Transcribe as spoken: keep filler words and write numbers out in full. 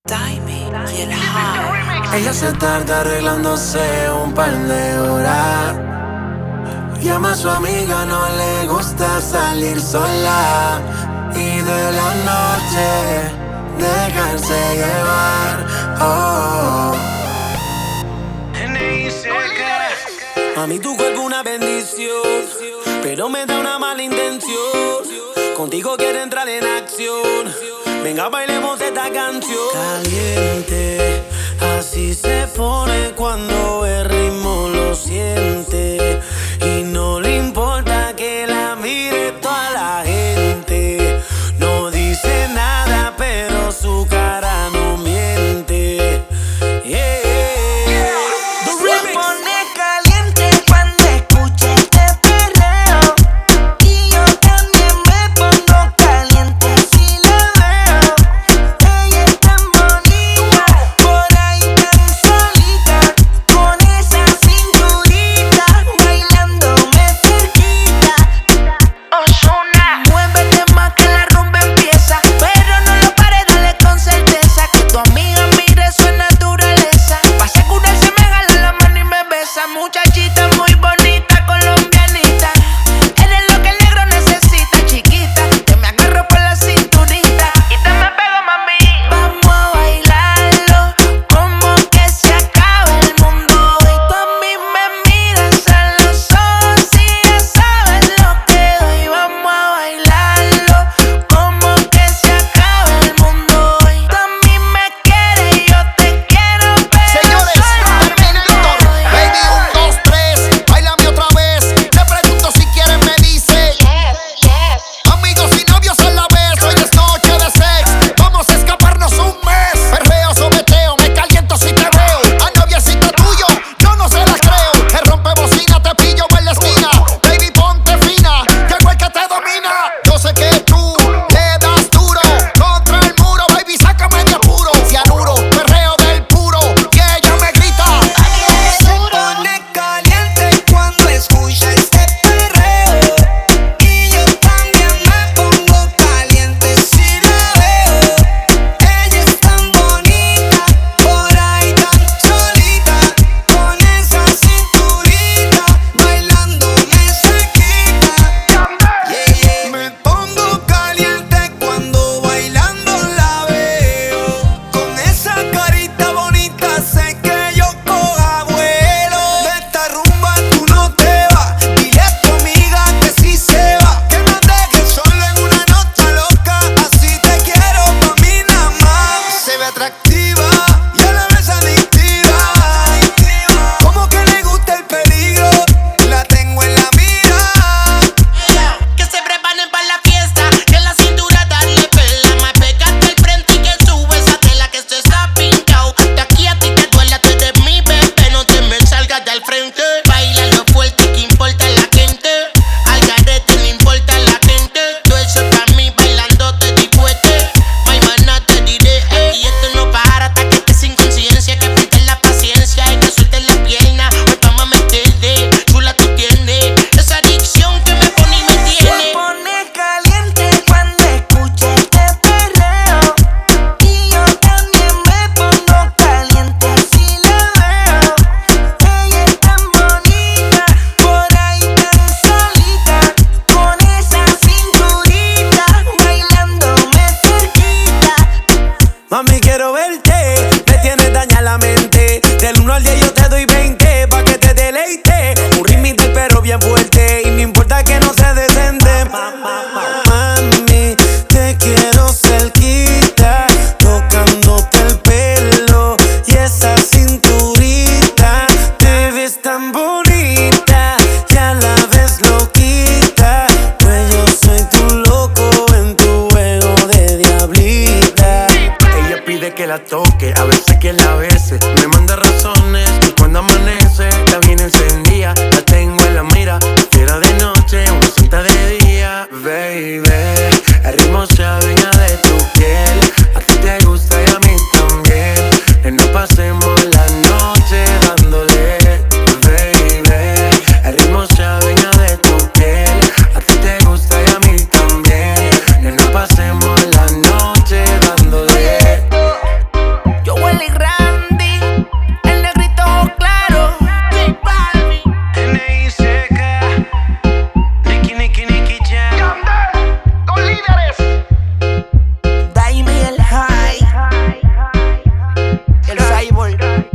Timing y el high. Ella se tarda arreglándose un par de horas. Llama a su amiga, no le gusta salir sola. Y de la noche dejarse llevar. Oh. Mami, tu cuerpo una bendición, pero me da una mala intención. Contigo quiero entrar en acción. Venga, bailemos esta canción. Caliente, así se pone cuando el ritmo lo siente. Y no le importa que la mire toda la gente. No dice nada, pero su cara no miente. Yeah. Mami, quiero verte, me tienes daña la mente. Del uno al diez yo te doy veinte, pa' que te deleite. Un ritmo del perro bien fuerte, y no importa que no sea decente. Mami, te quiero cerquita, tocándote el pelo y esa cinturita. Te ves tan bonita, y a la vez loquita. Pues yo soy tu loco en tu juego de diablita. Pide que la toque, a veces que la bese. Me manda razones y cuando amanece está bien encendida, la tengo en la mira. Fiera de noche, una santa de día. Baby, el ritmo se adueña de tu piel. A ti te gusta y a mí también. Que no pasemos la noche dándole. Baby, el ritmo se adueña de tu piel. A ti te gusta y a mí también. Que no pasemos la noche dándole. sky.